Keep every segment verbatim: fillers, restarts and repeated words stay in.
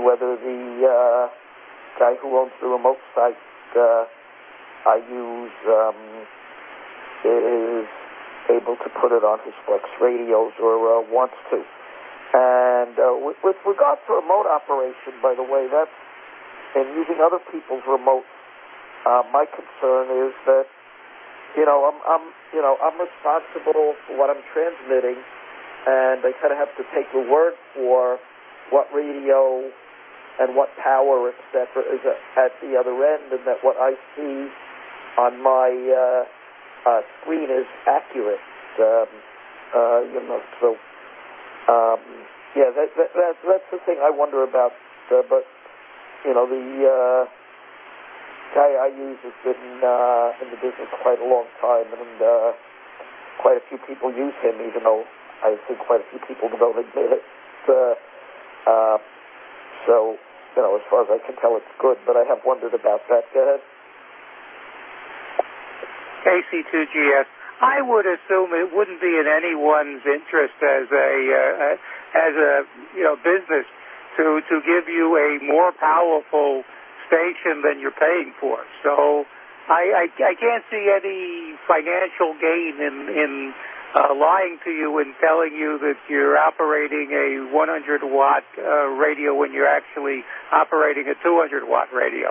whether the uh, guy who owns the remote site uh, I use um, is able to put it on his Flex radios or uh, wants to. And uh, with, with regard to remote operation, by the way, that's in using other people's remotes. Uh, my concern is that you know I'm, I'm you know I'm responsible for what I'm transmitting, and I kind of have to take the word for what radio and what power, et cetera, is at the other end, and that what I see on my uh, uh, screen is accurate. Um, uh, you know, so um, yeah, that, that, that, that's the thing I wonder about. Uh, but you know, the uh, guy I use has been uh, in the business quite a long time, and uh, quite a few people use him, even though I think quite a few people don't admit it. Uh, uh, so, you know, as far as I can tell, it's good. But I have wondered about that. Go ahead. A C two G S. I would assume it wouldn't be in anyone's interest as a uh, as a you know business to to give you a more powerful station than you're paying for. So I I, I can't see any financial gain in in uh, lying to you and telling you that you're operating a one hundred watt uh, radio when you're actually operating a two hundred watt radio.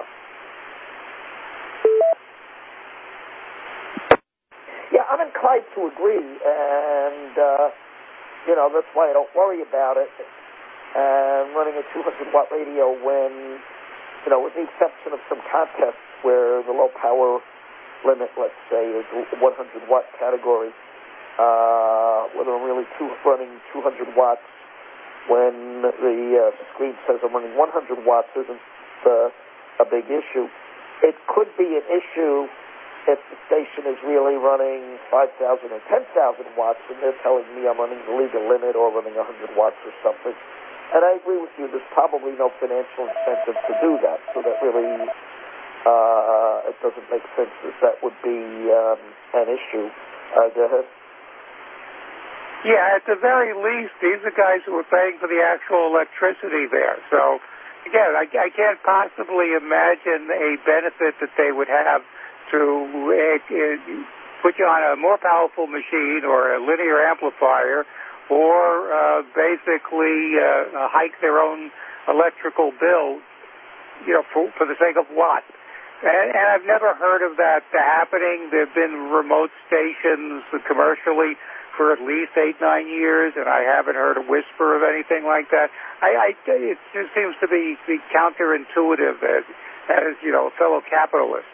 Yeah, I'm inclined to agree, and, uh, you know, that's why I don't worry about it. And running a two hundred watt radio when, you know, with the exception of some contests where the low power limit, let's say, is one hundred watt category, uh, whether I'm really two, running two hundred watts when the uh, screen says I'm running one hundred watts isn't uh, a big issue. It could be an issue if the station is really running five thousand or ten thousand watts and they're telling me I'm running the legal limit or running one hundred watts or something. And I agree with you, there's probably no financial incentive to do that, so that really uh, it doesn't make sense that that would be um, an issue. Uh, go ahead. Yeah, at the very least, these are guys who are paying for the actual electricity there. So, again, I, I can't possibly imagine a benefit that they would have to uh, put you on a more powerful machine or a linear amplifier or uh, basically uh, hike their own electrical bill, you know, for, for the sake of what? And, and I've never heard of that happening. There have been remote stations commercially for at least eight, nine years, and I haven't heard a whisper of anything like that. I, I, it just seems to be, be counterintuitive as, as, you know, a fellow capitalist.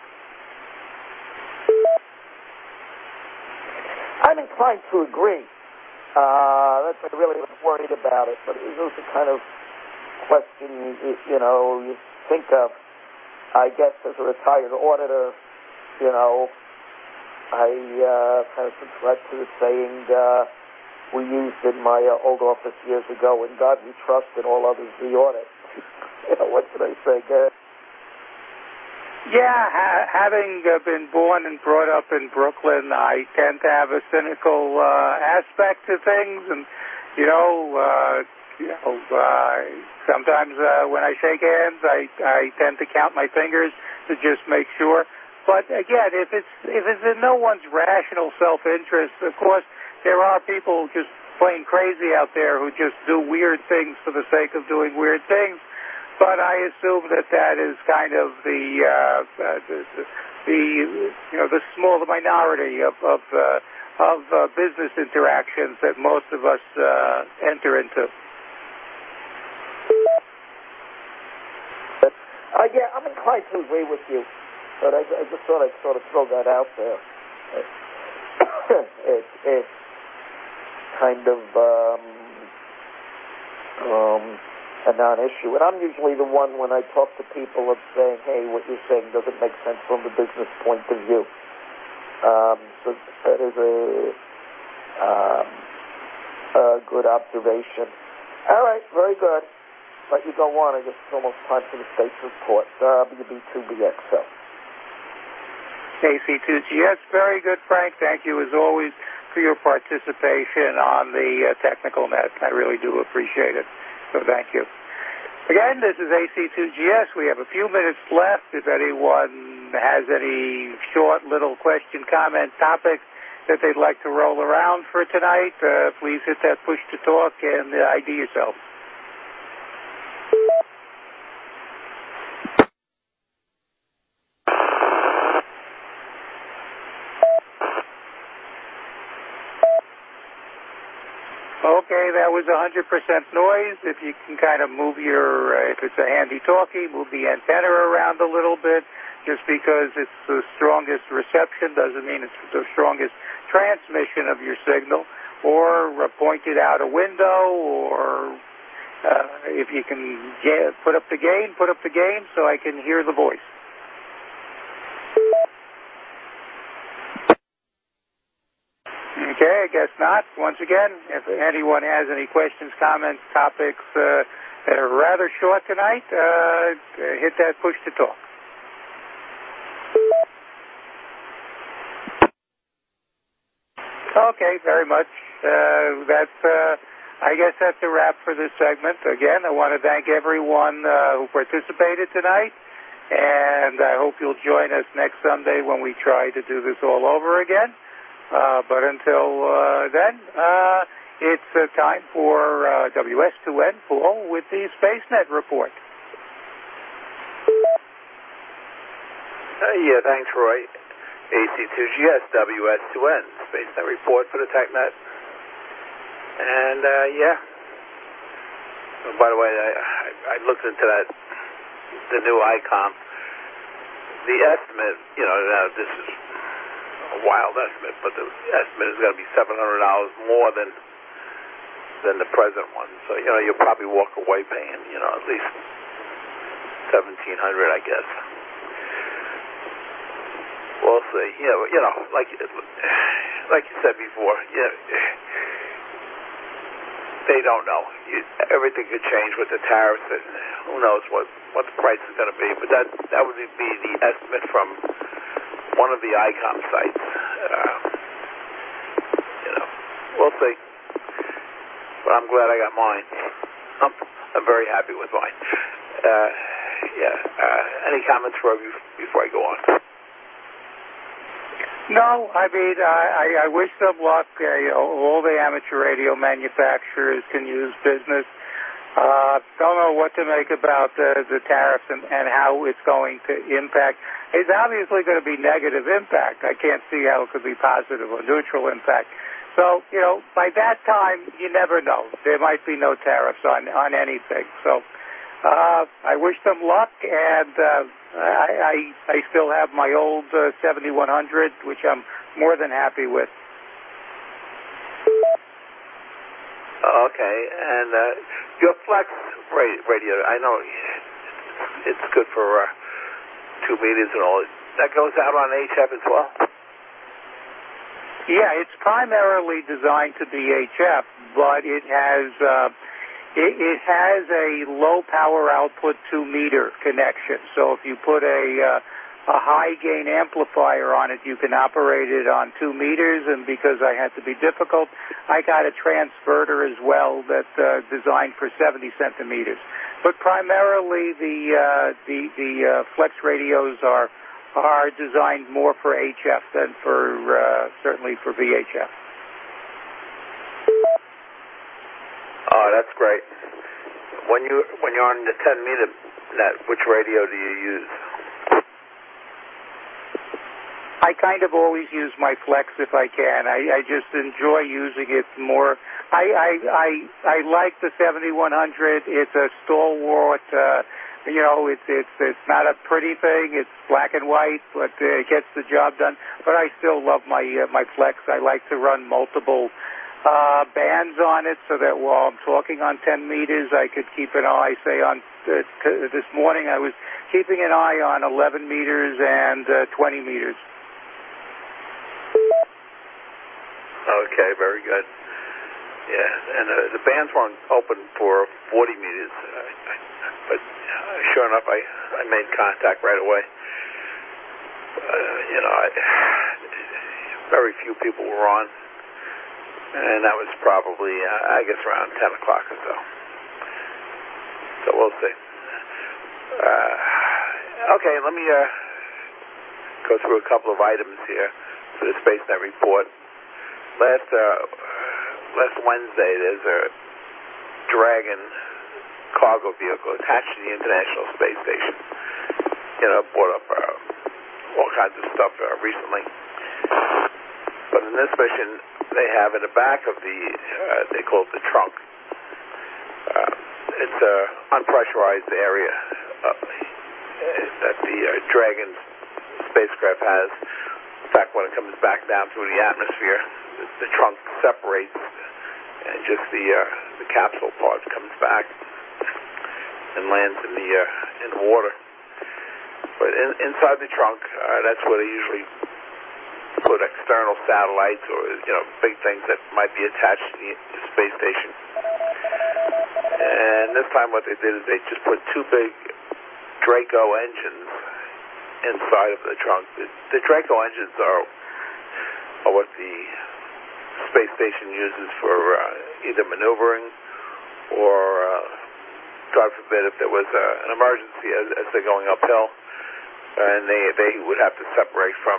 I'm inclined to agree. Uh, that's what I really was worried about it, but it was the kind of question, you, you know, you think of. I guess as a retired auditor, you know, I uh, kind of subscribe to the saying uh, we used in my uh, old office years ago, in God we trust and all others we audit. You know, what can I say, Gary? Yeah, ha- having uh, been born and brought up in Brooklyn, I tend to have a cynical uh, aspect to things, and you know, uh, you know, uh, sometimes uh, when I shake hands, I I tend to count my fingers to just make sure. But again, if it's if it's in no one's rational self-interest, of course, there are people just plain crazy out there who just do weird things for the sake of doing weird things. But I assume that that is kind of the, uh, the, the, the you know, the small minority of of, uh, of uh, business interactions that most of us uh, enter into. Uh, yeah, I'm inclined to agree with you, but I, I just thought I'd sort of throw that out there. it, it's kind of um, um, a non-issue. And I'm usually the one when I talk to people of saying, hey, what you're saying doesn't make sense from the business point of view. Um, so that is a, um, a good observation. All right, very good. Let you go on. I guess it's almost time for the state report. W B two B X L. A C two G S, very good, Frank. Thank you, as always, for your participation on the uh, technical net. I really do appreciate it. So thank you. Again, this is A C two G S. We have a few minutes left. If anyone has any short little question, comment, topic that they'd like to roll around for tonight, uh, please hit that push to talk and uh, I D yourself. Okay, that was one hundred percent noise. If you can kind of move your, uh, if it's a handy-talkie, move the antenna around a little bit. Just because it's the strongest reception doesn't mean it's the strongest transmission of your signal. Or uh, point it out a window, or uh, if you can get, put up the gain, put up the gain so I can hear the voice. Okay, I guess not. Once again, if anyone has any questions, comments, topics uh, that are rather short tonight, uh, hit that push to talk. Okay, very much. Uh, that's, uh, I guess that's a wrap for this segment. Again, I want to thank everyone uh, who participated tonight, and I hope you'll join us next Sunday when we try to do this all over again. Uh, but until uh, then, uh, it's uh, time for uh, W S two N, Paul, with the SpaceNet report. Uh, yeah, thanks, Roy. A C two G S, W S two N, SpaceNet report for the TechNet. And, uh, yeah. Oh, by the way, I, I, I looked into that, the new ICOM. The estimate, you know, now this is a wild estimate, but the estimate is going to be seven hundred dollars more than than the present one. So, you know, you'll probably walk away paying, you know, at least seventeen hundred dollars, I guess. We'll see. You know, you know, like like you said before, you know, they don't know. You, everything could change with the tariffs, and who knows what, what the price is going to be. But that that would be the estimate from one of the ICOM sites. Uh, you know, we'll see. But I'm glad I got mine. I'm, I'm very happy with mine. Uh, yeah. Uh, any comments for you before I go on? No, I mean, I, I wish them luck. Uh, you know, all the amateur radio manufacturers can use business. Uh, don't know what to make about the, the tariffs and, and how it's going to impact. It's obviously going to be negative impact. I can't see how it could be positive or neutral impact. So, you know, by that time, you never know. There might be no tariffs on, on anything. So, uh, I wish them luck, and uh, I, I, I still have my old uh, seventy-one hundred, which I'm more than happy with. Okay, and uh, your Flex radio, I know it's good for uh, two meters and all. That goes out on H F as well? Yeah, it's primarily designed to be H F, but it has uh, it, it has a low power output two meter connection. So if you put a uh, a high gain amplifier on it, you can operate it on two meters. And because I had to be difficult, I got a transverter as well that's uh, designed for seventy centimeters. But primarily the uh, the the uh, Flex radios are are designed more for H F than for uh, certainly for V H F. Oh, that's great. When you when you're on the ten meter net, which radio do you use? I kind of always use my Flex if I can. I, I just enjoy using it more. I I I, I like the seventy-one hundred. It's a stalwart. Uh, you know, it's it's it's not a pretty thing. It's black and white, but uh, it gets the job done. But I still love my uh, my Flex. I like to run multiple uh, bands on it, so that while I'm talking on ten meters, I could keep an eye. Say on uh, t- this morning, I was keeping an eye on eleven meters and uh, twenty meters. Okay, very good. Yeah, and uh, the bands weren't open for forty meters, uh, but uh, sure enough, I, I made contact right away. Uh, you know, I, very few people were on, and that was probably, uh, I guess, around ten o'clock or so. So we'll see. Uh, okay, let me uh, go through a couple of items here for the SpaceNet report. Last uh, last Wednesday, there's a Dragon cargo vehicle attached to the International Space Station. You know, brought up uh, all kinds of stuff uh, recently. But in this mission, they have in the back of the, uh, they call it the trunk. Uh, it's an unpressurized area uh, that the uh, Dragon spacecraft has. In fact, when it comes back down through the atmosphere, the, the trunk separates and just the uh, the capsule part comes back and lands in the uh, in the water. But in, inside the trunk, uh, that's where they usually put external satellites or, you know, big things that might be attached to the, the space station. And this time what they did is they just put two big Draco engines inside of the trunk. The, the Draco engines are, are what the space station uses for uh, either maneuvering or, uh, God forbid, if there was uh, an emergency as, as they're going uphill, and they, they would have to separate from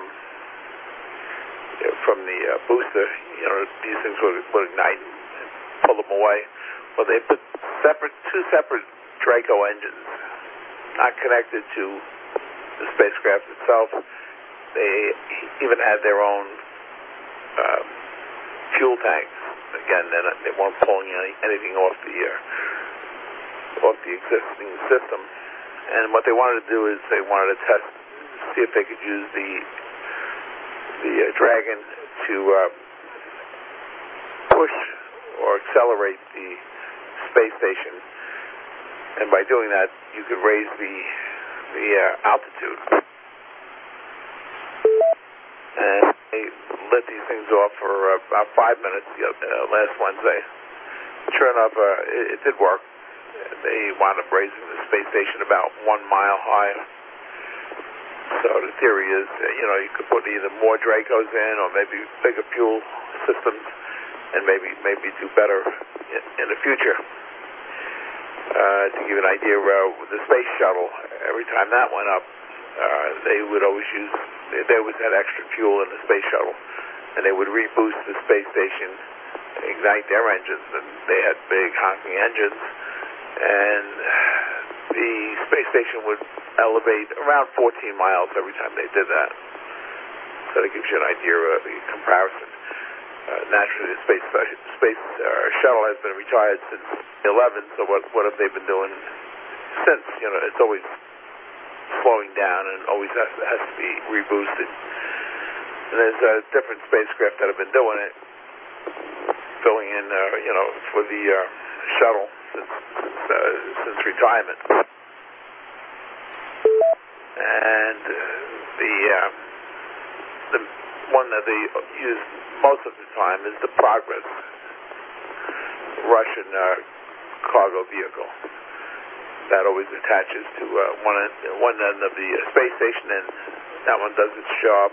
from the uh, booster. You know, these things would, would ignite and pull them away. Well, they put separate, two separate Draco engines, not connected to the spacecraft itself. They even had their own uh, fuel tanks. Again, they're not, they weren't pulling any, anything off the uh, off the existing system. And what they wanted to do is they wanted to test, see if they could use the the uh, Dragon to uh, push or accelerate the space station, and by doing that, you could raise the the uh, altitude. And they lit these things off for uh, about five minutes uh, last Wednesday. Sure enough, uh, it, it did work. They wound up raising the space station about one mile higher. So the theory is, uh, you know, you could put either more Dracos in or maybe bigger fuel systems and maybe maybe do better in, in the future. Uh, to give you an idea, uh, with the space shuttle, every time that went up, uh, they would always use, they, they always had extra fuel in the space shuttle, and they would reboost the space station, ignite their engines, and they had big honking engines, and the space station would elevate around fourteen miles every time they did that. So that gives you an idea of the comparison. Uh, naturally, the space space uh, shuttle has been retired since eleven. So what what have they been doing since? You know, it's always slowing down and always has, has to be reboosted. And there's uh, different spacecraft that have been doing it, filling in, uh, you know, for the uh, shuttle since since, uh, since retirement. And uh, the uh, the one that they use most of the time is the Progress, Russian uh, cargo vehicle that always attaches to uh, one end, one end of the uh, space station, and that one does its job.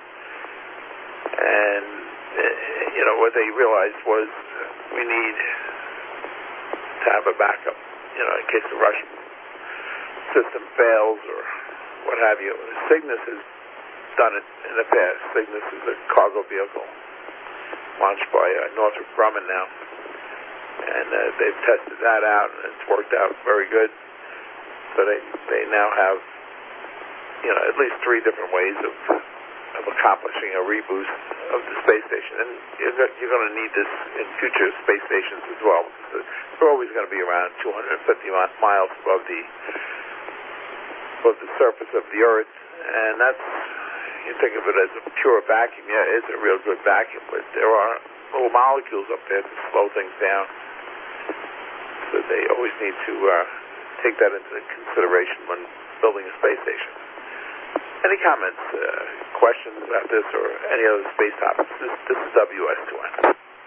And uh, you know what they realized was we need to have a backup, you know, in case the Russian system fails or what have you. Cygnus has done it in the past. Cygnus is a cargo vehicle launched by uh, Northrop Grumman now, and uh, they've tested that out, and it's worked out very good. So they they now have, you know, at least three different ways of of accomplishing a reboost of the space station, and you're, you're going to need this in future space stations as well, because they're always going to be around two hundred fifty miles above the above the surface of the Earth, and that's, you think of it as a pure vacuum. Yeah, it's a real good vacuum, but there are little molecules up there to slow things down, so they always need to uh, take that into consideration when building a space station. Any comments, uh, questions about this or any other space topics? This, this is W S two N.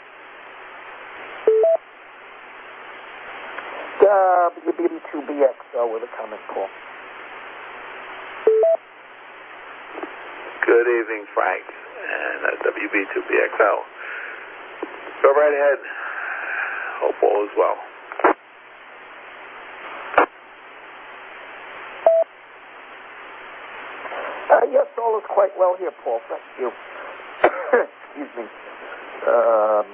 W B two B X O with a comment, Paul. Good evening, Frank, and uh, W B two B X L. Go right ahead. Hope all is well. Uh, yes, all is quite well here, Paul. Thank you. Excuse me. Um,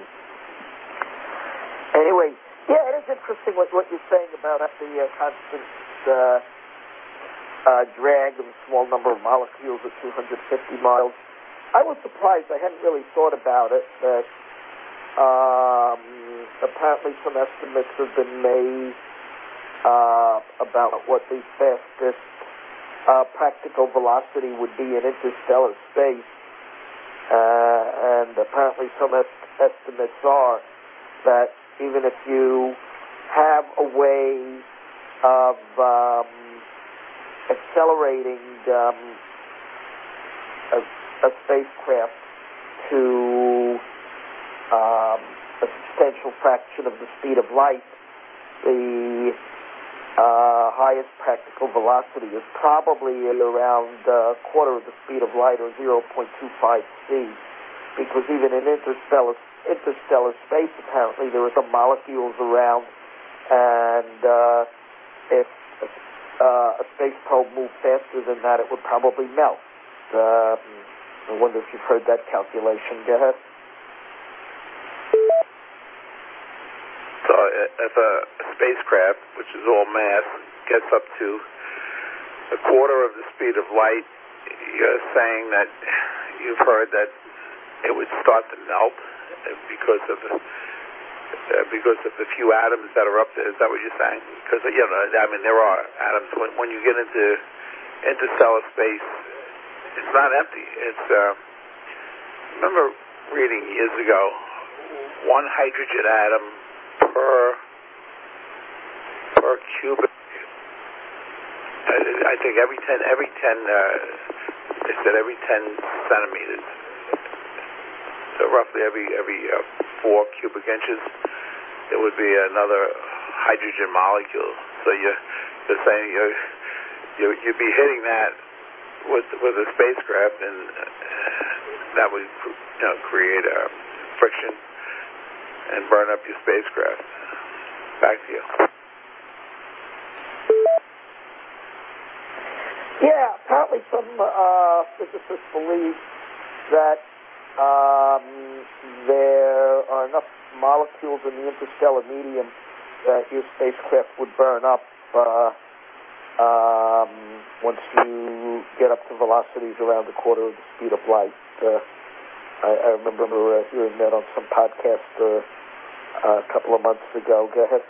anyway, yeah, it is interesting what, what you're saying about the uh, constant uh, uh, drag of a small number of molecules at two hundred fifty miles. I was surprised. I hadn't really thought about it, that um, apparently some estimates have been made uh, about what the fastest uh, practical velocity would be in interstellar space. Uh, and apparently some est- estimates are that even if you have a way of um, accelerating um, a, a spacecraft to um, a substantial fraction of the speed of light, the uh, highest practical velocity is probably at around a quarter of the speed of light, or zero point two five c, because even in interstellar interstellar space, apparently there are some molecules around, and uh, if uh, a space probe moved faster than that, it would probably melt. Uh, I wonder if you've heard that calculation. Go ahead. So if a spacecraft, which is all mass, gets up to a quarter of the speed of light, you're saying that you've heard that it would start to melt because of the, uh, because of the few atoms that are up there. Is that what you're saying? Because, you know, I mean, there are atoms. When, when you get into interstellar space, it's not empty. It's, uh, I remember reading years ago, one hydrogen atom per per cubic. I, I think every ten every ten uh, they said every ten centimeters. So roughly every every uh, four cubic inches, there would be another hydrogen molecule. So you you're saying you you you'd be hitting that with with a spacecraft, and that would, you know, create a friction and burn up your spacecraft. Back to you. Yeah, apparently some uh, physicists believe that um, there are enough molecules in the interstellar medium that your spacecraft would burn up uh, um, once you get up to velocities around a quarter of the speed of light. Uh, I, I remember uh, hearing that on some podcast uh, a couple of months ago. Go ahead.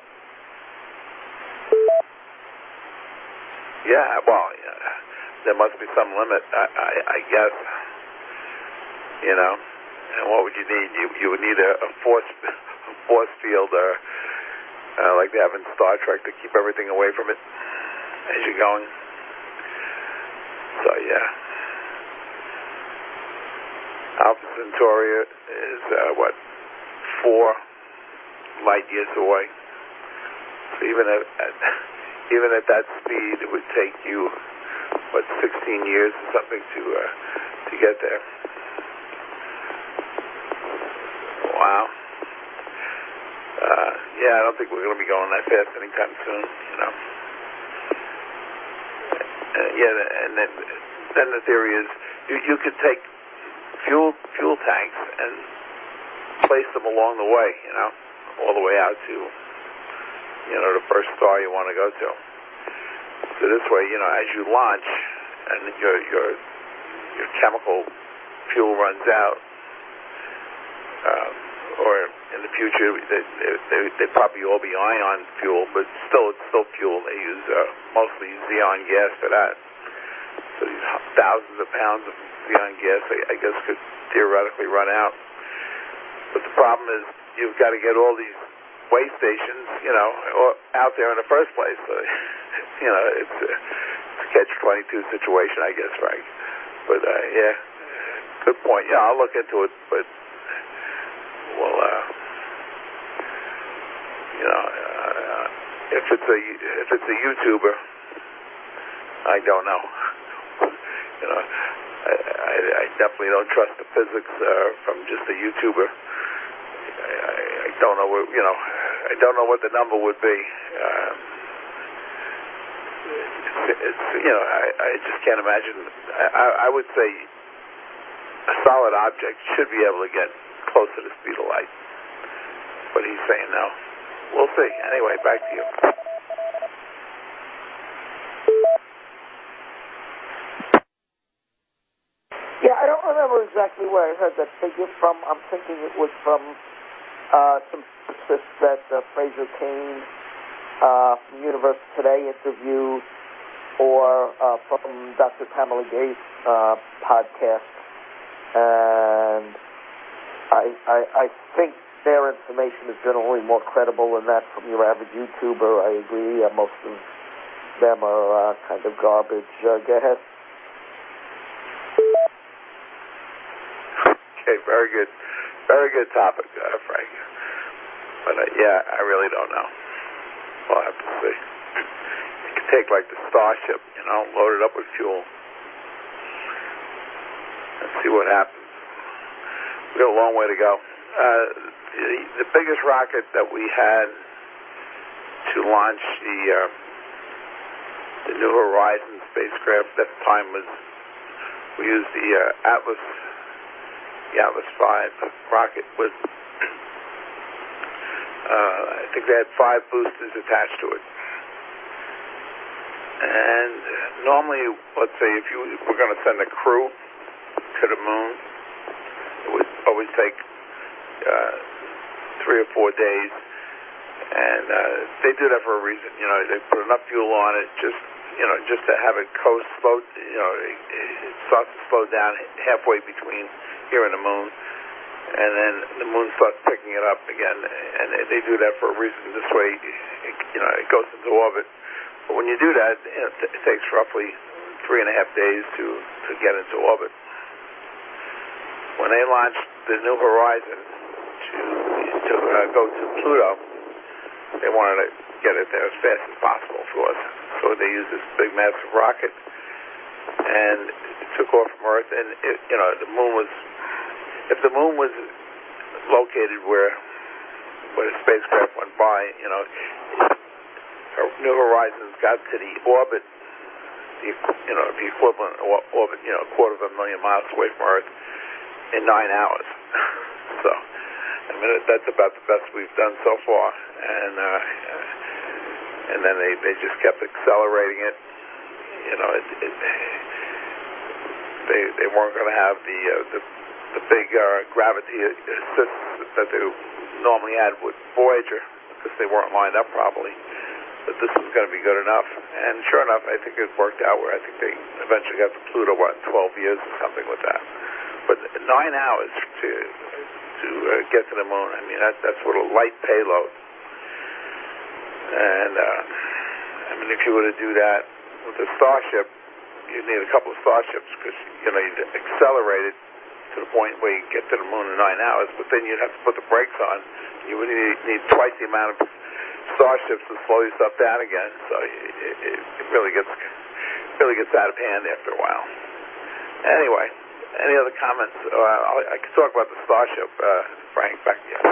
Yeah, well, yeah, there must be some limit, I, I, I guess. You know, and what would you need? You you would need a, a force a force field, or uh, like they have in Star Trek, to keep everything away from it as you're going. So yeah, Alpha Centauri is uh, what four light years away. So even at, at even at that speed, it would take you what sixteen years or something to uh, to get there. Wow. Uh, yeah, I don't think we're going to be going that fast anytime soon. You know. Uh, yeah, and then then the theory is you you could take fuel fuel tanks and place them along the way. You know, all the way out to, you know, the first star you want to go to. So this way, you know, as you launch and your your your chemical fuel runs out, um, or in the future they, they they probably all be ion fuel, but still it's still fuel. They use uh, mostly xenon gas for that. So these thousands of pounds of xenon gas, I, I guess, could theoretically run out. But the problem is you've got to get all these way stations, you know, out there in the first place. So, you know, it's a, it's a catch twenty-two situation, I guess, right? But, uh, yeah, good point. Yeah, I'll look into it, but, well, uh, you know, uh, if it's a, if it's a YouTuber, I don't know. You know, I, I, I definitely don't trust the physics uh, from just a YouTuber. I, I don't know what, you know, I don't know what the number would be. Uh, it, it's, you know, I, I just can't imagine. I, I would say a solid object should be able to get close to the speed of light. But he's saying no. We'll see. Anyway, back to you. Yeah, I don't remember exactly where I heard that figure from. I'm thinking it was from uh, some physicists that uh, Fraser Cain uh, from Universe Today interviewed, or uh, from Doctor Pamela Gates' uh, podcast. And I, I, I think their information is generally more credible than that from your average YouTuber. I agree. Uh, most of them are uh, kind of garbage. Uh, go ahead. Okay, very good. Very good topic, uh, Frank. But, uh, yeah, I really don't know. We'll have to see. You could take, like, the Starship, you know, load it up with fuel and see what happens. We got a long way to go. Uh, the, the biggest rocket that we had to launch the, uh, the New Horizons spacecraft at the time was, we used the uh, Atlas The Atlas five rocket was, uh, I think they had five boosters attached to it. And normally, let's say if you were going to send a crew to the moon, it would always take uh, three or four days. And uh, they do that for a reason. You know, they put enough fuel on it just, you know, just to have it coast slow, you know, it, it starts to slow down halfway between here and the moon, and then the moon starts picking it up again, and they do that for a reason. This way, it, you know, it goes into orbit. But when you do that, you know, it takes roughly three and a half days to, to get into orbit. When they launched the New Horizon to, to uh, go to Pluto, they wanted to get it there as fast as possible, of course. So they used this big, massive rocket, and it took off from Earth, and, it, you know, the moon was... If the moon was located where where the spacecraft went by, you know, New Horizons got to the orbit, the, you know, the equivalent orbit, you know, a quarter of a million miles away from Earth in nine hours. So, I mean, that's about the best we've done so far. And uh, and then they, they just kept accelerating it. You know, it, it, they they weren't going to have the uh, the the big uh, gravity assist that they normally had with Voyager, because they weren't lined up properly. But this was going to be good enough. And sure enough, I think it worked out where I think they eventually got to Pluto, what, twelve years or something with that. But nine hours to to uh, get to the moon, I mean, that, that's what a light payload. And, uh, I mean, if you were to do that with a Starship, you'd need a couple of Starships, because, you know, you'd accelerate it to the point where you get to the moon in nine hours, but then you'd have to put the brakes on. You would need, need twice the amount of Starships to slow yourself down again. So it, it, it really gets really gets out of hand after a while. Anyway, any other comments? Uh, I can talk about the Starship, uh, Frank. Back to you.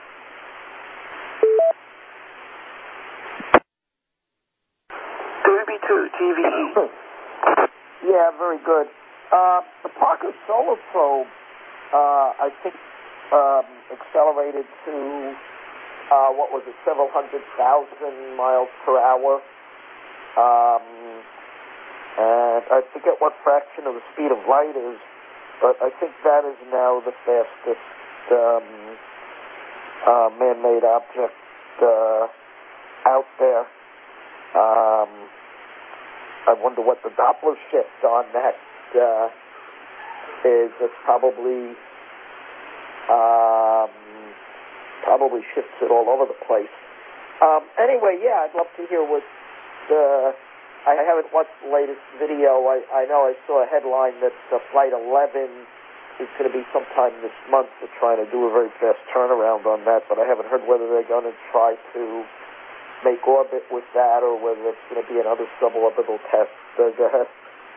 Derby two T V. Yeah, very good. Uh, the Parker Solar Probe, uh, I think, um, accelerated to, uh, what was it, several hundred thousand miles per hour. Um, and I forget what fraction of the speed of light is, but I think that is now the fastest um, uh, man-made object uh, out there. Um, I wonder what the Doppler shift on that Uh, is it's probably um, probably shifts it all over the place. Um, anyway, yeah, I'd love to hear what. Uh, I haven't watched the latest video. I, I know I saw a headline that uh, Flight eleven is going to be sometime this month. They're trying to do a very fast turnaround on that, but I haven't heard whether they're going to try to make orbit with that or whether it's going to be another suborbital test. Uh, go ahead.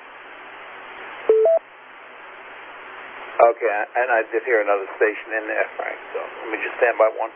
Okay, and I did hear another station in there, Frank, so let me just stand by one.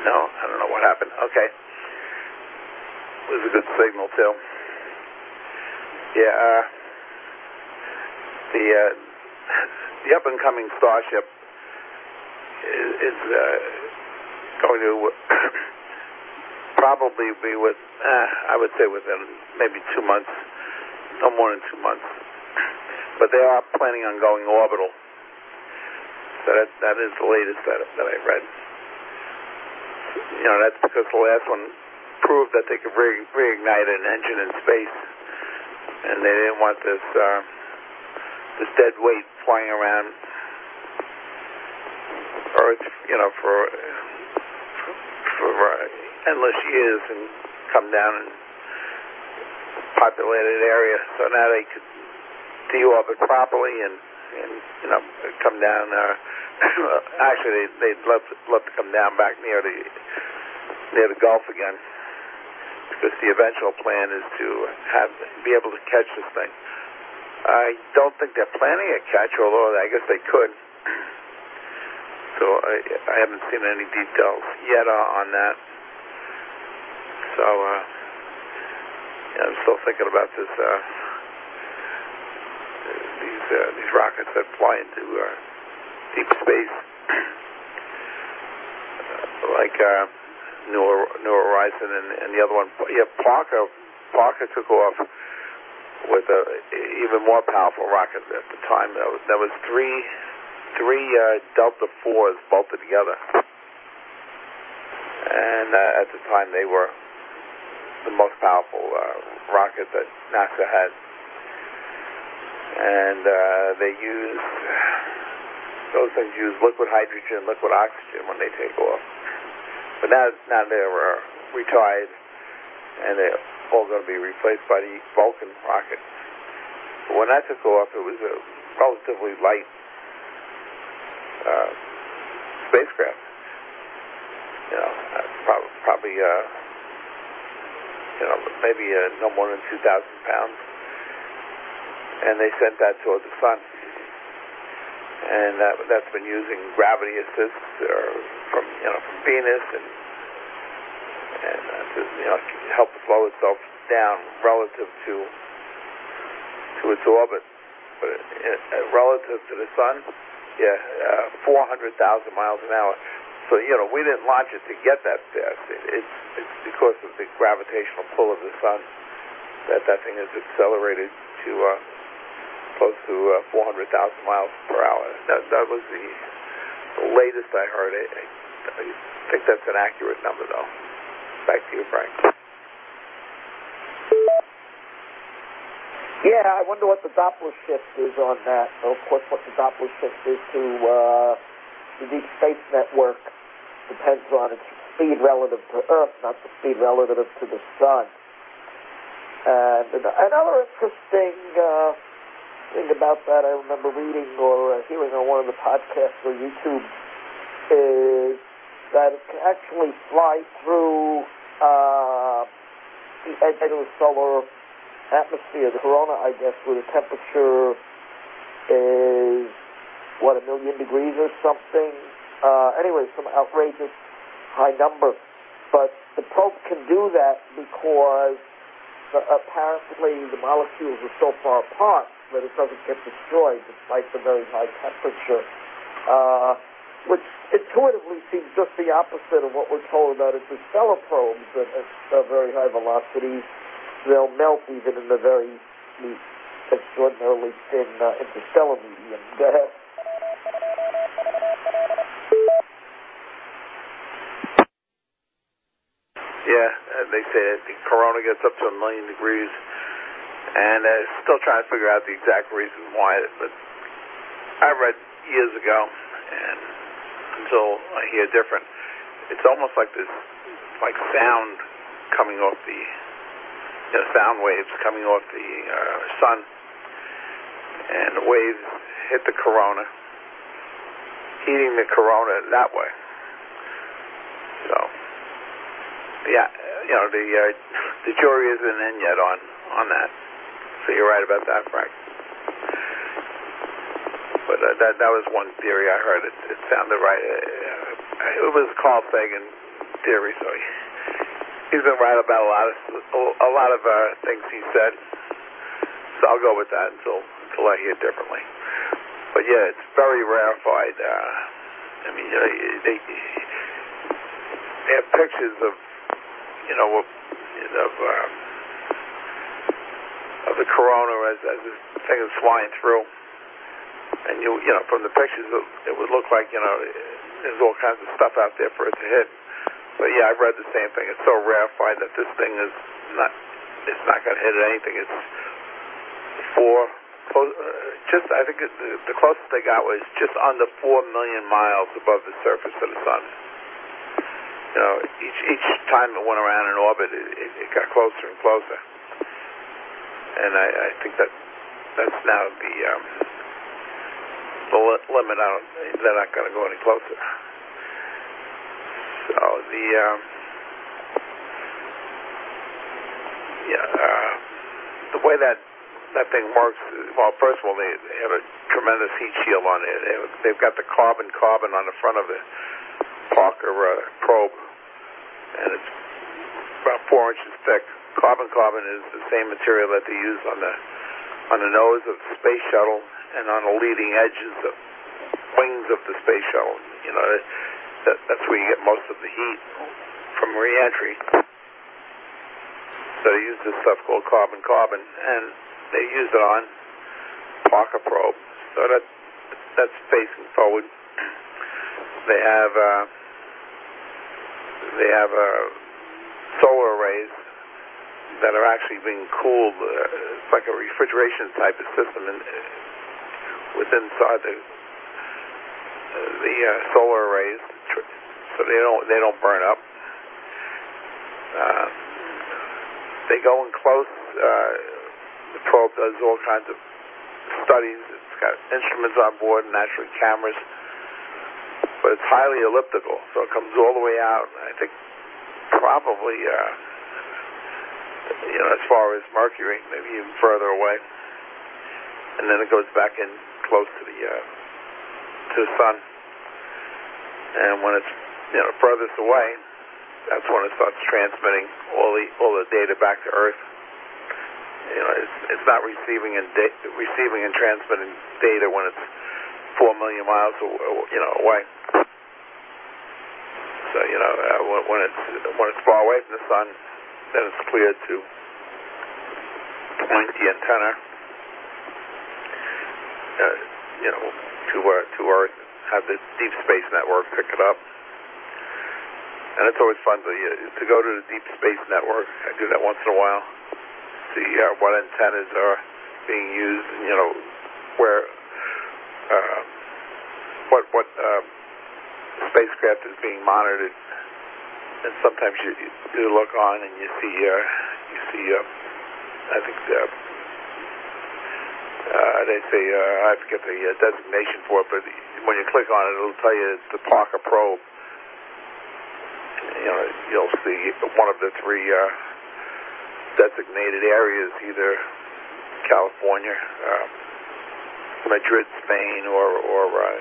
No, I don't know what happened. Okay. It was a good signal, too. Yeah, uh, the, uh, the up-and-coming Starship is, is uh, going to probably be with, uh, I would say within maybe two months, no more than two months. But they are planning on going orbital. So that that is the latest that, that I read. You know, that's because the last one proved that they could re- reignite an engine in space, and they didn't want this uh, this dead weight flying around Earth, you know, for for uh, endless years and come down and populated area. So now they could deorbit properly and, and you know, come down. Uh, actually, they, they'd love to, love to come down back near the near the Gulf again, because the eventual plan is to have be able to catch this thing. I don't think they're planning a catch, although I guess they could. So I, I haven't seen any details yet uh, on that. So uh, yeah, I'm still thinking about this. Uh, these uh, these rockets that fly into uh, deep space, like uh, New New Horizon and, and the other one. Yeah, Parker Parker took off with a even more powerful rocket at the time. There was, there was three three uh, Delta fours bolted together, and uh, at the time they were the most powerful uh, rocket that NASA had. And uh, they use, those things use liquid hydrogen, liquid oxygen when they take off. But now, now they're uh, retired, and they're all going to be replaced by the Vulcan rocket. But when that took off, it was a relatively light uh, spacecraft. You know, uh, probably, probably uh, you know, maybe uh, no more than two thousand pounds. And they sent that toward the sun, and that, that's been using gravity assist uh, from you know from Venus and and uh, to you know help it slow itself down relative to to its orbit, but it, it, relative to the sun, yeah, uh, four hundred thousand miles an hour. So you know we didn't launch it to get that fast. It, it's it's because of the gravitational pull of the sun that that thing is accelerated to. Uh, close to uh, four hundred thousand miles per hour. That, that was the, the latest I heard. I, I think that's an accurate number, though. Back to you, Frank. Yeah, I wonder what the Doppler shift is on that. So, of course, what the Doppler shift is to uh, the Deep Space Network depends on its speed relative to Earth, not the speed relative to the Sun. And another interesting uh, thing about that I remember reading or uh, hearing on one of the podcasts or YouTube is that it can actually fly through uh, the edge of the solar atmosphere, the corona, I guess, where the temperature is, what, a million degrees or something? Uh, anyway, some outrageous high number. But the probe can do that because uh, apparently the molecules are so far apart that it doesn't get destroyed despite the very high temperature, uh, which intuitively seems just the opposite of what we're told about interstellar probes, that at uh, very high velocities they'll melt even in the very extraordinarily thin uh, interstellar medium. Go ahead. Yeah, they say that the corona gets up to a million degrees. And uh, still trying to figure out the exact reason why. But I read years ago, and until I hear different, it's almost like this, like sound coming off the, you know, sound waves coming off the uh, sun, and the waves hit the corona, heating the corona that way. So, yeah, you know, the uh, the jury isn't in yet on on that. So you're right about that, Frank. But uh, that that was one theory I heard. It, it sounded right. Uh, it was Carl Sagan theory. So he, he's been right about a lot of a lot of uh, things he said. So I'll go with that until until I hear differently. But yeah, it's very rarefied. Uh, I mean, you know, they, they have pictures of, you know, of of, um, of the corona as as this thing is flying through, and you you know from the pictures it would look like, you know, there's all kinds of stuff out there for it to hit. But yeah, I've read the same thing. It's so rarefied that this thing is not it's not going to hit anything. It's four. Close, uh, just, I think it, the, the closest they got was just under four million miles above the surface of the sun. You know, each each time it went around in orbit, it, it, it got closer and closer. And I, I think that that's now the um, the li- limit. I don't, they're not going to go any closer. So the um, yeah, uh, the way that that thing works, well, first of all, they, they have a tremendous heat shield on it. They have, they've got the carbon-carbon on the front of the Parker uh, probe, and it's about four inches thick. Carbon-carbon is the same material that they use on the on the nose of the space shuttle and on the leading edges of wings of the space shuttle. You know, that, that's where you get most of the heat from re-entry. So they use this stuff called carbon-carbon, and they use it on Parker probe, so that that's facing forward. They have uh, they have uh, solar arrays that are actually being cooled. Uh, it's like a refrigeration type of system in, uh, within inside the uh, the uh, solar arrays, so they don't they don't burn up. Uh, they go in close. Uh, The probe does all kinds of studies. It's got instruments on board, and naturally cameras, but it's highly elliptical, so it comes all the way out. I think probably, uh, you know, as far as Mercury, maybe even further away, and then it goes back in close to the uh, to the sun. And when it's, you know, furthest away, that's when it starts transmitting all the all the data back to Earth. You know, it's, it's not receiving and da- receiving and transmitting data when it's four million miles, you know, away. So you know, uh, when it's when it's far away from the sun, then it's cleared to point the antenna, uh, you know, to uh, to Earth, have the Deep Space Network pick it up. And it's always fun to uh, to go to the Deep Space Network. I do that once in a while. See uh, what antennas are being used, and, you know, where, uh, what what uh, spacecraft is being monitored. And sometimes you, you look on and you see, uh, you see, uh, I think uh, uh, they say, uh, I forget the uh, designation for it, but when you click on it, it'll tell you it's the Parker probe. You know, you'll see one of the three Uh, designated areas, either California, uh, Madrid, Spain, or or,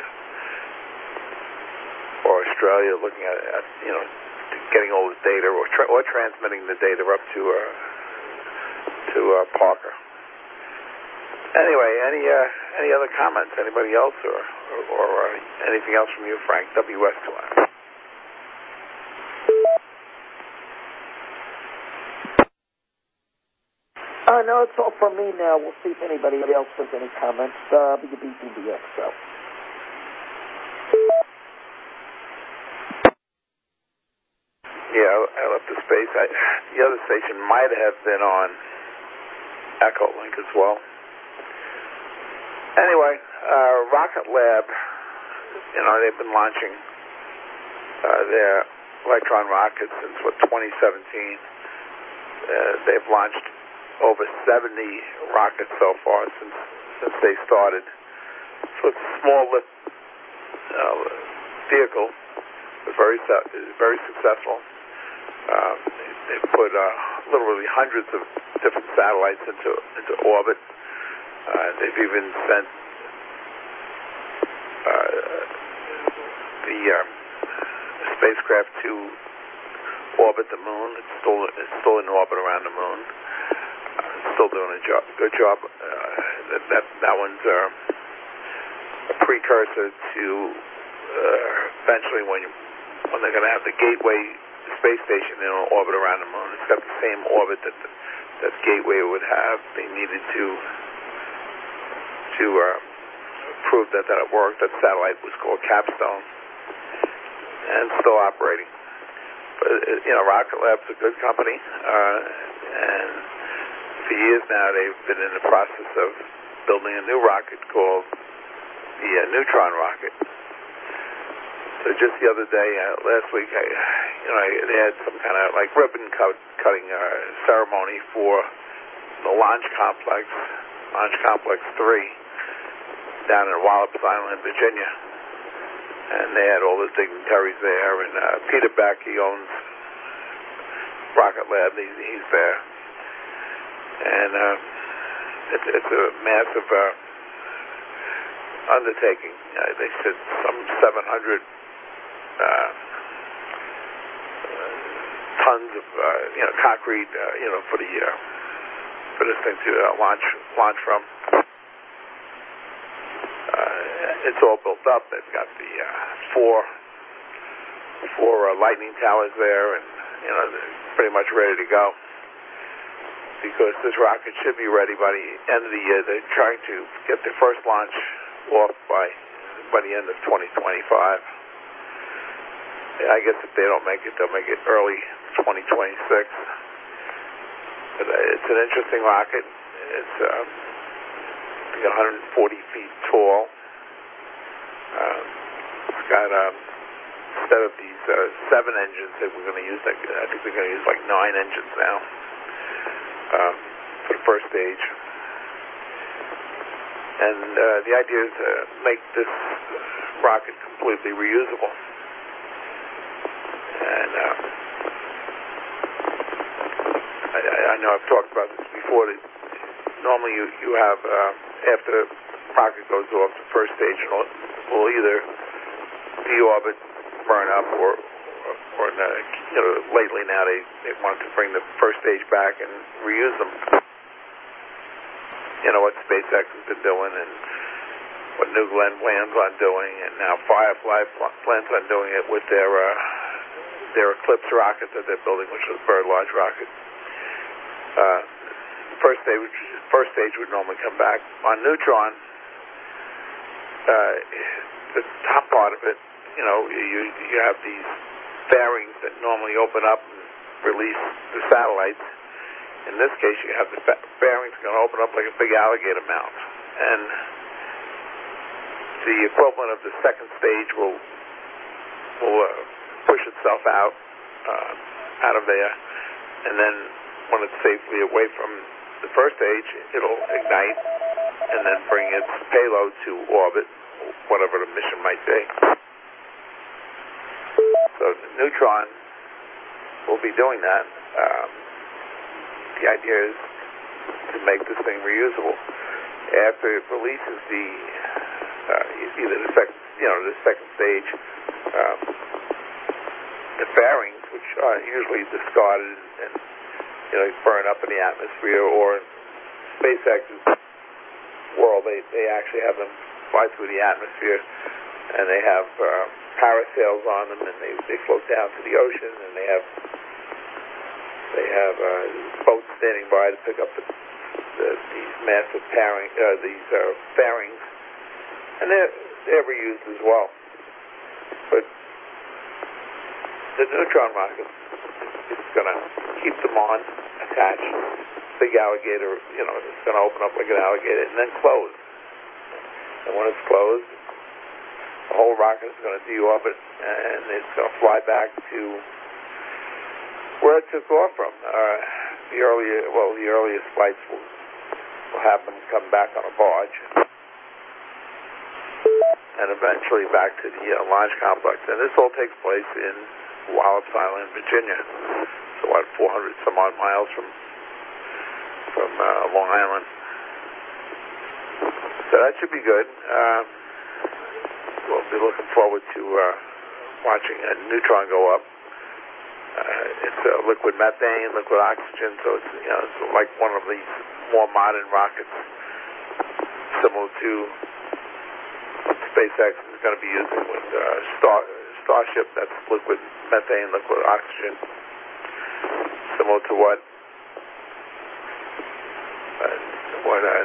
uh, or Australia, looking at, at you know getting all the data or, tra- or transmitting the data up to uh, to uh, Parker. Anyway, any uh, any other comments? Anybody else, or or, or uh, anything else from you, Frank? W S two N. Uh, no, it's all from me now. We'll see if anybody else has any comments. Uh, B B B B X, so. Yeah, I left the space. I, the other station might have been on Echo Link as well. Anyway, uh, Rocket Lab, you know, they've been launching uh, their Electron rockets since, what, twenty seventeen. Uh, they've launched over seventy rockets so far since since they started. So it's a small lift uh, vehicle, but very very successful. Um, they, they've put uh, literally hundreds of different satellites into into orbit. Uh, they've even sent uh, the um, spacecraft to orbit the moon. It's still it's still in orbit around the moon. Uh, still doing a job, good job. Uh, that, that that one's uh, a precursor to uh, eventually when you, when they're going to have the Gateway space station in orbit around the moon. It's got the same orbit that the, that Gateway would have. They needed to to uh, prove that that it worked. That satellite was called Capstone, and still operating. But you know, Rocket Lab's a good company, uh, and for years now they've been in the process of building a new rocket called the uh, Neutron rocket. So just the other day, uh, last week, I, you know, I, they had some kind of like ribbon cut, cutting uh, ceremony for the Launch Complex, Launch Complex three, down in Wallops Island, Virginia. And they had all the dignitaries there, and uh, Peter Beck, he owns Rocket Lab, he's, he's there. And uh, it's, it's a massive uh, undertaking. Uh, they said some seven hundred Uh, tons of uh, you know concrete uh, you know for the uh, for this thing to uh, launch launch from. Uh, it's all built up. They've got the uh, four four uh, lightning towers there, and you know they're pretty much ready to go. Because this rocket should be ready by the end of the year. They're trying to get their first launch off by by the end of twenty twenty-five. I guess if they don't make it, they'll make it early twenty twenty-six. But uh, it's an interesting rocket. It's um, one hundred forty feet tall. Um, it's got um, instead of these uh, seven engines that we're going to use, like, I think we're going to use like nine engines now um, for the first stage. And uh, the idea is to make this rocket completely reusable. And uh, I, I know I've talked about this before. That normally you, you have, uh, after the rocket goes off, the first stage will, will either deorbit, burn up, or, or, or uh, you know, lately now they, they want to bring the first stage back and reuse them. You know what SpaceX has been doing and what New Glenn plans on doing, and now Firefly plans on doing it with their uh, their Eclipse rocket that they're building, which is a very large rocket. Uh, first stage, first stage would normally come back. On Neutron, uh, the top part of it, you know, you you have these fairings that normally open up and release the satellites. In this case, you have the fairings going to open up like a big alligator mouth, and the equivalent of the second stage will will uh, push itself out uh, out of there, and then when it's safely away from the first stage, it'll ignite and then bring its payload to orbit, whatever the mission might be. So the Neutron will be doing that. Um, the idea is to make this thing reusable. After it releases the uh, either the second, you know, the second stage. Um, The fairings, which are usually discarded and you know burn up in the atmosphere, or in SpaceX's world, they they actually have them fly through the atmosphere, and they have uh, parasails on them, and they they float down to the ocean, and they have they have uh, boats standing by to pick up the, the these massive pairing, uh, these uh, fairings, and they're they're reused as well, but the Neutron rocket is going to keep them on, attached. Big alligator, you know, it's going to open up like an alligator and then close. And when it's closed, the whole rocket is going to deorbit and it's going to fly back to where it took off from. Uh, the earlier, well, the earliest flights will, will have them come back on a barge and eventually back to the uh, launch complex. And this all takes place in Wallops Island, Virginia. So what, four hundred some odd miles from from uh, Long Island. So that should be good. Uh, we'll be looking forward to uh, watching a Neutron go up. Uh, it's uh, liquid methane, liquid oxygen, so it's, you know, it's like one of these more modern rockets, similar to what SpaceX is going to be using with uh, Star, Starship. That's liquid methane, liquid oxygen, similar to what uh, what uh,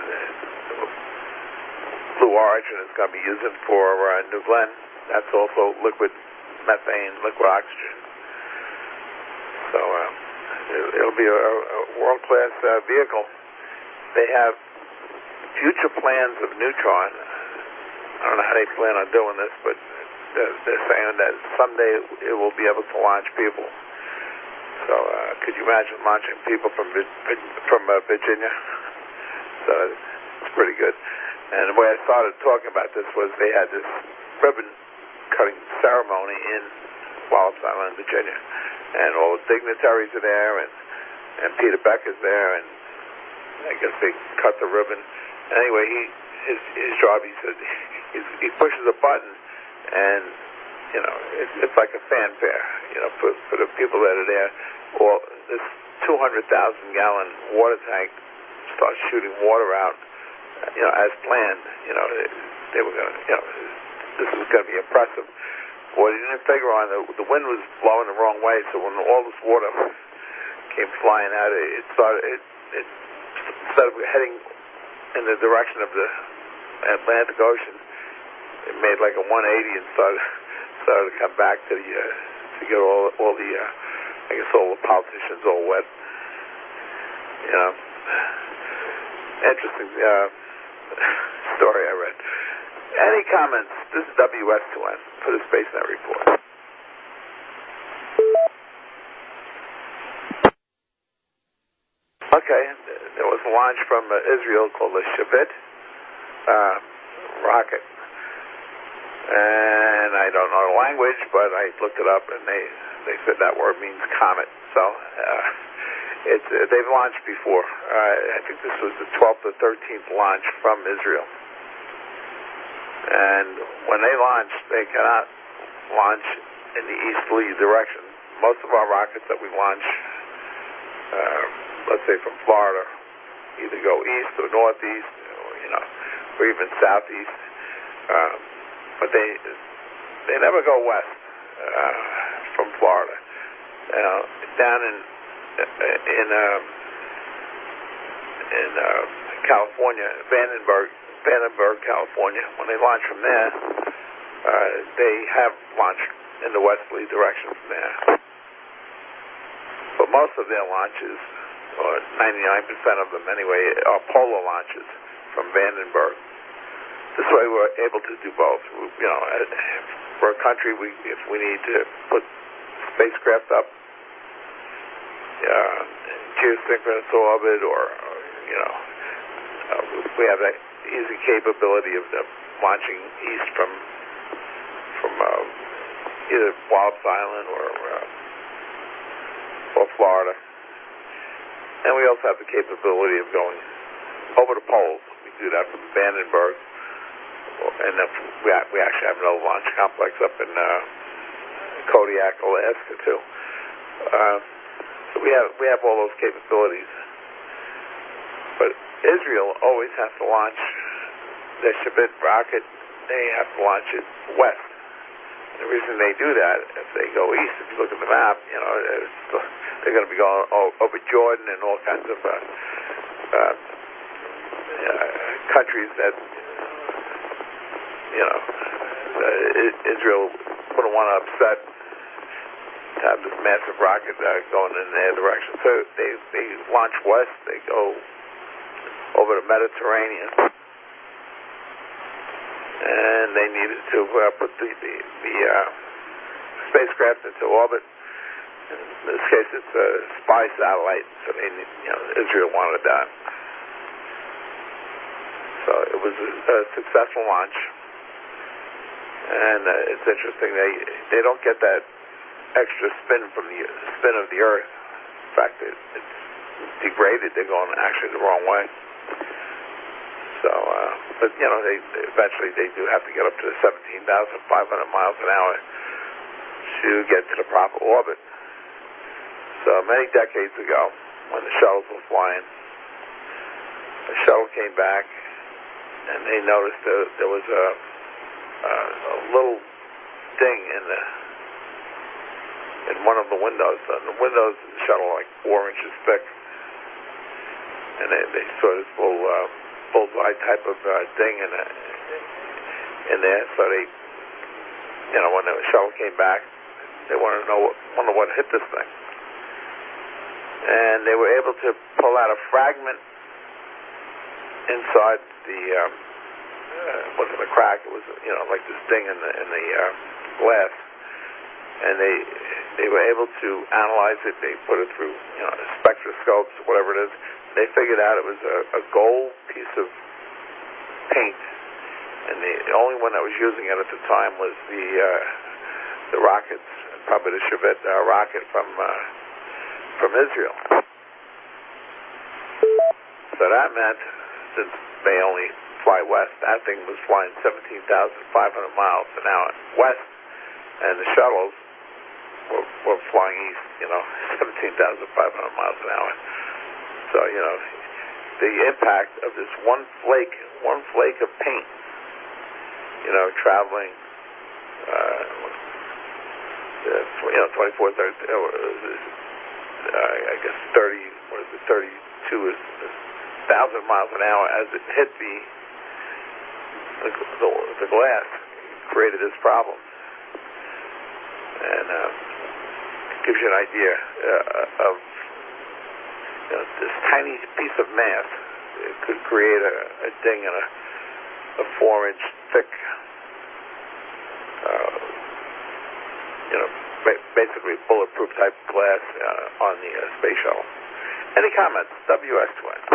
Blue Origin is going to be using for uh, New Glenn. That's also liquid methane, liquid oxygen. So uh, it'll be a, a world-class uh, vehicle. They have future plans of Neutron. I don't know how they plan on doing this, but they're, they're saying that someday it will be able to launch people. So uh, could you imagine launching people from from uh, Virginia? So it's pretty good. And the way I started talking about this was they had this ribbon-cutting ceremony in Wallops Island, Virginia. And all the dignitaries are there, and, and Peter Beck is there, and I guess they cut the ribbon. Anyway, he his his job, he said, he's, he pushes a button, and, you know, it, it's like a fanfare, you know, for, for the people that are there. Well, this two hundred thousand gallon water tank starts shooting water out, you know, as planned. You know, they, they were going to, you know, this was going to be impressive. Well, he didn't figure on the, the wind was blowing the wrong way, so when all this water came flying out, it started, it, it, instead of heading in the direction of the Atlantic Ocean, it made like a one eighty and started, started to come back to the, uh, to get all, all the, uh, I guess all the politicians all wet. You know, interesting uh, story I read. Any comments? This is W S two N for the SpaceNet Report. Okay, there was a launch from uh, Israel called the Shavit uh, rocket. And I don't know the language, but I looked it up, and they, they said that word means comet. So uh, it's, uh, they've launched before. Uh, I think this was the twelfth or thirteenth launch from Israel. And when they launch, they cannot launch in the easterly direction. Most of our rockets that we launch, uh, let's say from Florida, either go east or northeast, or, you know, or even southeast. Uh, but they they never go west uh, from Florida. Uh, down in in um, in uh, California, Vandenberg. Vandenberg, California. When they launch from there, uh, they have launched in the westerly direction from there. But most of their launches, or ninety-nine percent of them anyway, are polar launches from Vandenberg. This way we're able to do both. You know, for a country, we if we need to put spacecraft up, uh, geosynchronous orbit, or, or you know, uh, we have that easy capability of uh, launching east from from uh, either Wallops Island or uh, or Florida, and we also have the capability of going over the poles. We do that from Vandenberg, and then we we actually have another launch complex up in uh, Kodiak, Alaska too. Uh, so we have we have all those capabilities, but Israel always has to launch their Shavit rocket. They have to launch it west. The reason they do that, if they go east, if you look at the map, you know, they're going to be going over Jordan and all kinds of uh, uh, uh, countries that, you know, uh, Israel wouldn't want to upset to have this massive rocket uh, going in their direction. So they, they launch west. They go over the Mediterranean, and they needed to uh, put the the, the uh, spacecraft into orbit. In this case, it's a spy satellite, so they, you know, Israel wanted that. So it was a, a successful launch, and uh, it's interesting they they don't get that extra spin from the spin of the Earth. In fact, it, it's degraded. They're going actually the wrong way. So, uh, but you know, they, they eventually they do have to get up to seventeen thousand five hundred miles an hour to get to the proper orbit. So many decades ago, when the shuttles were flying, the shuttle came back, and they noticed that there was a, a, a little ding in the in one of the windows. And the windows of the shuttle like four inches thick, and they, they saw this little uh, bullseye type of uh, ding in, the, in there. So they, you know, when the shuttle came back, they wanted to know what, wonder what hit this thing. And they were able to pull out a fragment inside the, um, uh, wasn't a crack, it was, you know, like this ding in the, in the uh, glass. And they they were able to analyze it. They put it through, you know, spectroscopes, whatever it is. They figured out it was a, a gold piece of paint. And the, the only one that was using it at the time was the, uh, the rockets, probably the Chevette uh, rocket from... Uh, from Israel. So that meant, since they only fly west, that thing was flying seventeen thousand five hundred miles an hour west, and the shuttles were, were flying east, you know, seventeen thousand five hundred miles an hour. So, you know, the impact of this one flake, one flake of paint, you know, traveling, uh, you know, twenty-four, thirty, Uh, I guess thirty, what is it, thirty-two thousand miles an hour as it hit the, the, the, the glass, created this problem. And uh, it gives you an idea uh, of, you know, this tiny piece of mass. It could create a, a ding in a, a four-inch thick, uh, you know, basically bulletproof type glass uh, on the uh, space shuttle. Any comments? W S two N.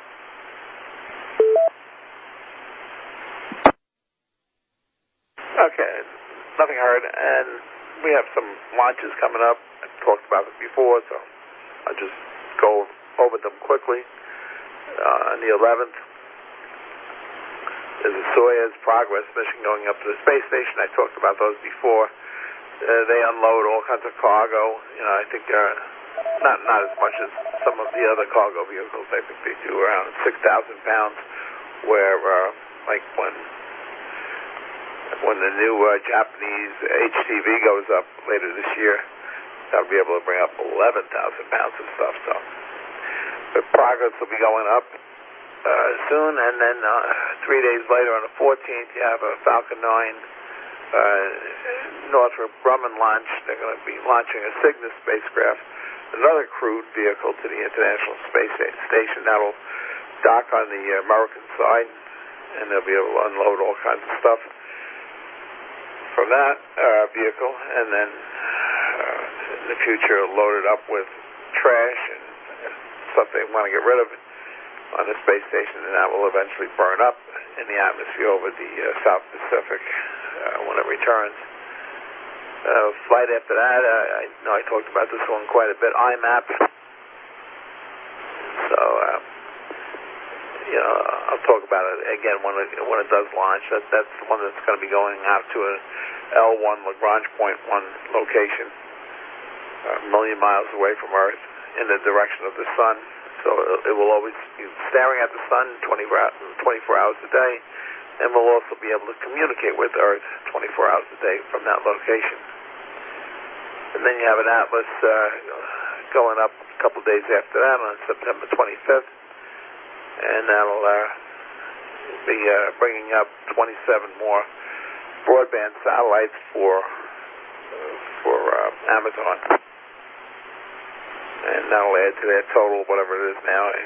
Okay, nothing heard, and we have some launches coming up. I've talked about it before, so I'll just go over them quickly. Uh, on the eleventh, there's a Soyuz Progress mission going up to the space station. I talked about those before. Uh, they unload all kinds of cargo. You know, I think they're not not as much as some of the other cargo vehicles. I think they do around six thousand pounds. Where, uh, like when when the new uh, Japanese H T V goes up later this year, that'll be able to bring up eleven thousand pounds of stuff. So, the Progress will be going up uh, soon, and then uh, three days later, on the fourteenth, you have a Falcon nine. Uh, Northrop Grumman launch. They're going to be launching a Cygnus spacecraft, another crewed vehicle to the International Space Station. That'll dock on the American side, and they'll be able to unload all kinds of stuff from that uh, vehicle, and then uh, in the future load it up with trash and, and stuff they want to get rid of on the space station, and that will eventually burn up in the atmosphere over the uh, South Pacific uh, when it returns. Uh, flight after that, uh, I know I talked about this one quite a bit, I MAP. So, uh, you know, I'll talk about it again when it, when it does launch. That, that's the one that's going to be going out to an L one Lagrange point one location, a million miles away from Earth in the direction of the sun. So it, it will always be staring at the sun twenty-four hours a day, and we'll also be able to communicate with Earth twenty-four hours a day from that location. And then you have an Atlas uh, going up a couple days after that on September twenty-fifth, and that'll uh, be uh, bringing up twenty-seven more broadband satellites for uh, for uh, Amazon. And that'll add to their total, whatever it is now. Uh,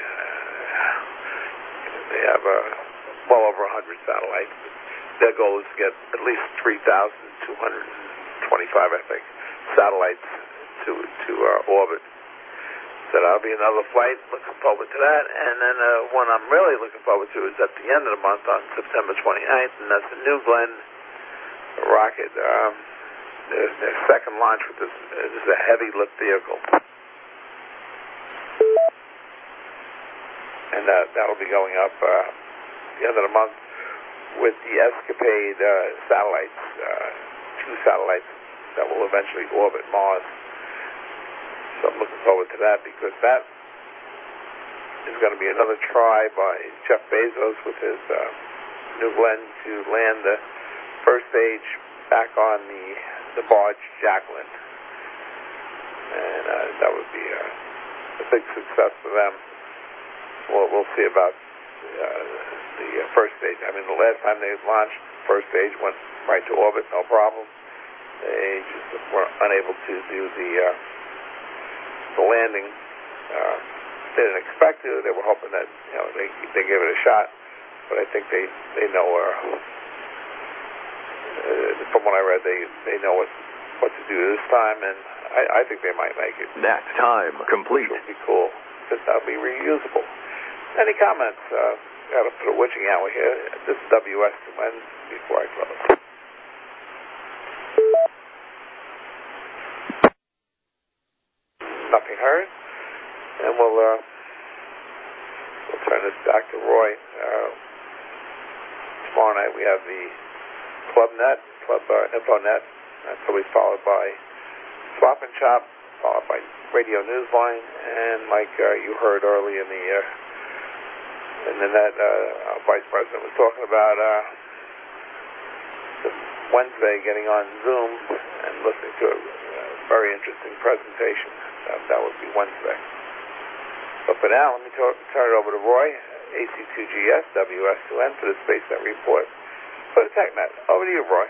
they have uh, well over one hundred satellites. Their goal is to get at least three thousand two hundred twenty-five, I think, satellites to to uh, orbit. So that'll be another flight. Looking forward to that. And then uh, one I'm really looking forward to is at the end of the month on September twenty-ninth, and that's the New Glenn rocket. Um, their, their second launch with this, this is a heavy lift vehicle. And uh, that'll be going up uh, the end of the month with the Escapade uh, satellites, uh, two satellites that will eventually orbit Mars. So I'm looking forward to that because that is going to be another try by Jeff Bezos with his uh, New Glenn to land the first stage back on the, the barge Jacqueline. And uh, that would be a, a big success for them. We'll, we'll see about uh, the uh, first stage. I mean, the last time they launched, first stage went right to orbit, no problem. They just were unable to do the uh, the landing. Uh, they didn't expect to. They were hoping that you know they they gave it a shot, but I think they they know. Uh, uh, from what I read, they they know what what to do this time, and I, I think they might make it. That time complete. Which will be cool because that'll be reusable. Any comments? Uh, got to put a witching hour here. This is W S two N before I close. Nothing heard, and we'll uh, we'll turn this back to Roy. Uh, tomorrow night we have the Club Net, Club uh, InfoNet. That's always followed by Swap and Shop, followed by Radio Newsline, and like uh, you heard early in the uh, in the net, uh, our Vice President was talking about uh, Wednesday getting on Zoom and listening to a uh, very interesting presentation. Uh, that would be Wednesday. But for now, let me talk, turn it over to Roy, A C two G S, W S two N, for the SpaceNet report for the TechNet. Over to you, Roy.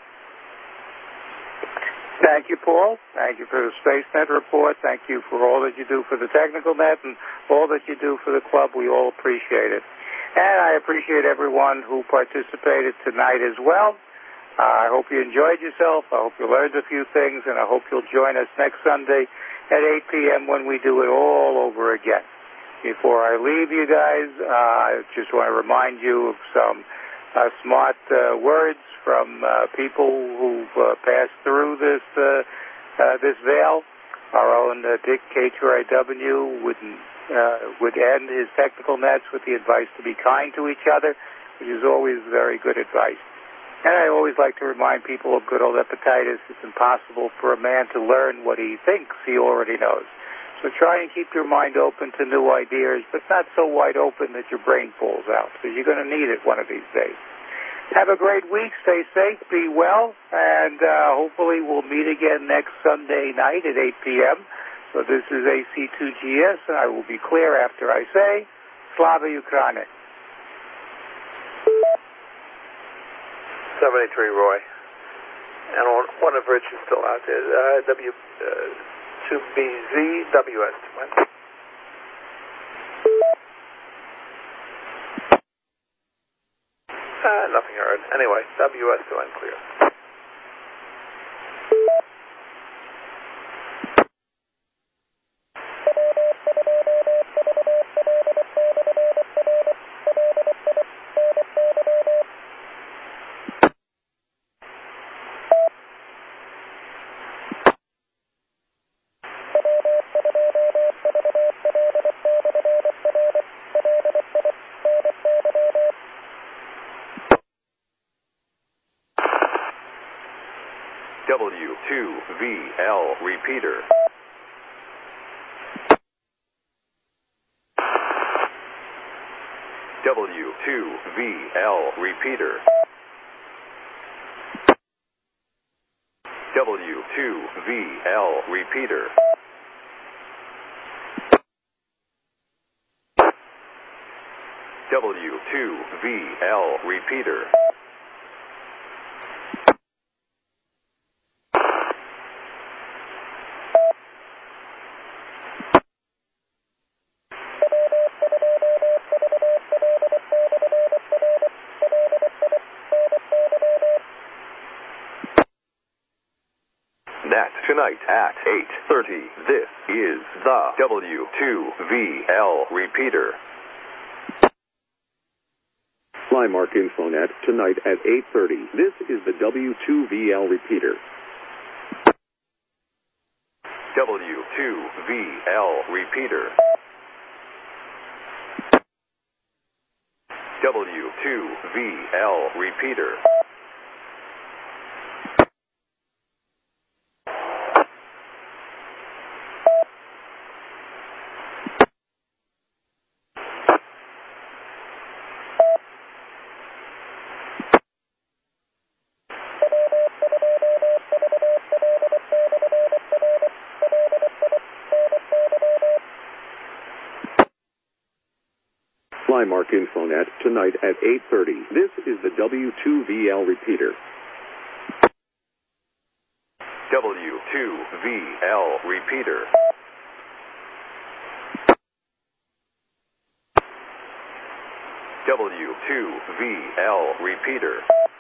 Thank you, Paul. Thank you for the SpaceNet report. Thank you for all that you do for the Technical Net and all that you do for the club. We all appreciate it. And I appreciate everyone who participated tonight as well. Uh, I hope you enjoyed yourself. I hope you learned a few things, and I hope you'll join us next Sunday at eight p.m. when we do it all over again. Before I leave you guys, uh, I just want to remind you of some uh, smart uh, words from uh, people who've uh, passed through this uh, uh, this veil. Our own uh, Dick K two R W would, uh, would end his technical nets with the advice to be kind to each other, which is always very good advice. And I always like to remind people of good old Epictetus, it's impossible for a man to learn what he thinks he already knows. So try and keep your mind open to new ideas, but not so wide open that your brain falls out, because you're going to need it one of these days. Have a great week. Stay safe. Be well. And uh, hopefully we'll meet again next Sunday night at eight p.m. So this is A C two G S, and I will be clear after I say, Slava Ukraine. seven eighty-three, Roy. And one of Rich is still out there. Uh, W two B Z, W S two N. Uh, nothing heard. Anyway, W S two N clear. W two V L repeater. W two V L repeater. W two V L repeater. W two V L repeater. That's tonight at eight thirty. This is the W two V L repeater. Flymark InfoNet tonight at eight thirty. This is the W two V L repeater. W two V L repeater. W two V L repeater. Fly Mark Infonet tonight at eight thirty. This is the W two V L repeater. W two V L repeater. W two V L repeater.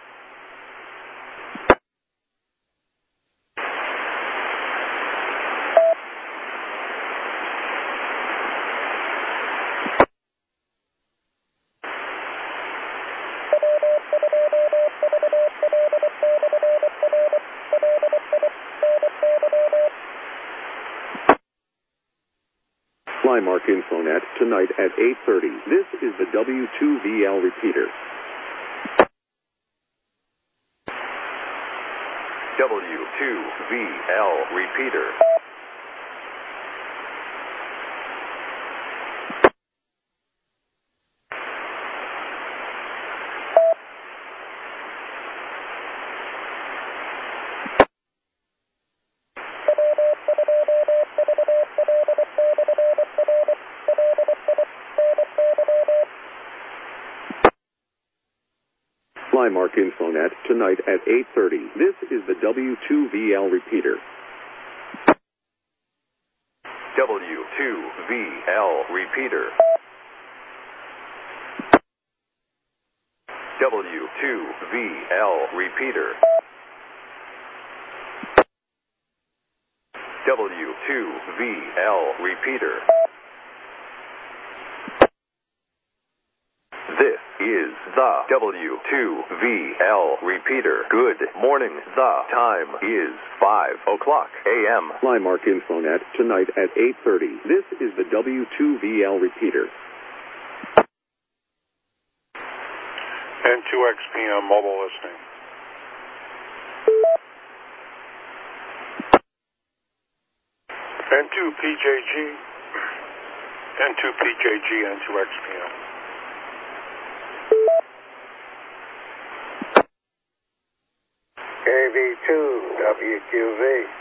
Fly Mark Infonet tonight at eight thirty. This is the W two V L repeater. W two V L repeater. Fly Mark Infonet tonight at eight thirty. This is the W two V L repeater. W two V L repeater. W two V L repeater. W two V L repeater. This is the W two V L repeater. Good morning. The time is five o'clock a m Fly Mark Infonet tonight at eight thirty. This is the W two V L repeater. N two X P M mobile listening. N two P J G. N two P J G, N two X P M. K V two W Q V.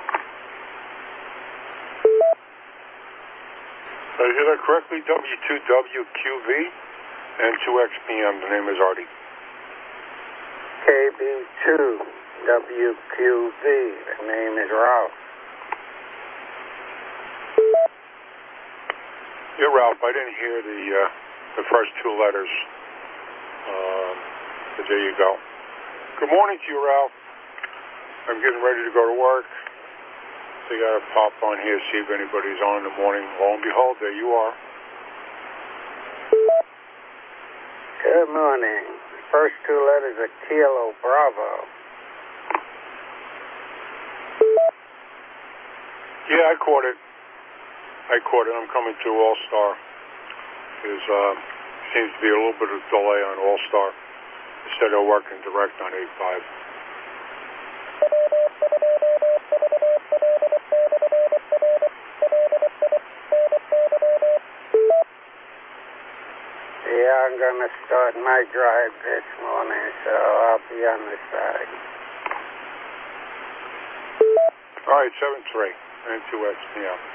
Did I hear that correctly? W two W Q V and two X P M. The name is Artie. K B two W Q V. The name is Ralph. Yeah, Ralph, I didn't hear the uh, the first two letters. Uh, but there you go. Good morning to you, Ralph. I'm getting ready to go to work. So you got to pop on here, see if anybody's on in the morning. Lo and behold, there you are. Good morning. First two letters are Kilo Bravo. Yeah, I caught it. I caught it. I'm coming through All-Star. There's uh, seems to be a little bit of delay on All-Star. Instead of working direct on eight five. Yeah, I'm going to start my drive this morning, so I'll be on the side. All right, seven three, N two X P M.